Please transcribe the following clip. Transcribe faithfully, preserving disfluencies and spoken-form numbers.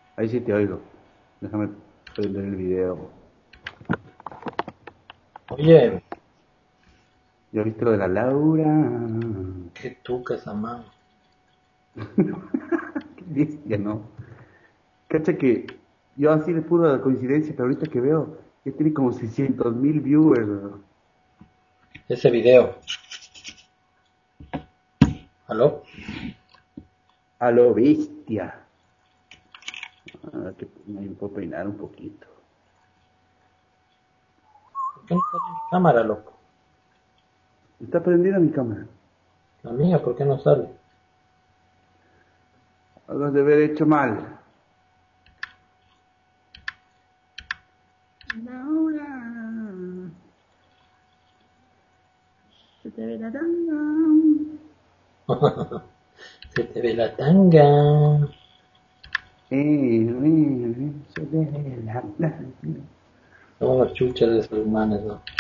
Ahí sí te oigo. Déjame prender el video. Oye, ¿Ya viste lo de la Laura? qué tucas, amado. Qué bestia, ¿no? Cacha que yo así de pura coincidencia, pero ahorita que veo, ya tiene como seiscientos mil viewers, ¿no? Ese video. ¿Aló? A lo bestia. Ah, que me puedo peinar un poquito. ¿Por qué no sale mi cámara, loco? Está prendida mi cámara. La mía, ¿por qué no sale? Algo de haber hecho mal. Laura, se te ve la tanga. Se te ve la tanga. Eh, eh, se te ve la tanga. Son unos chuchas de esos manes, ¿no?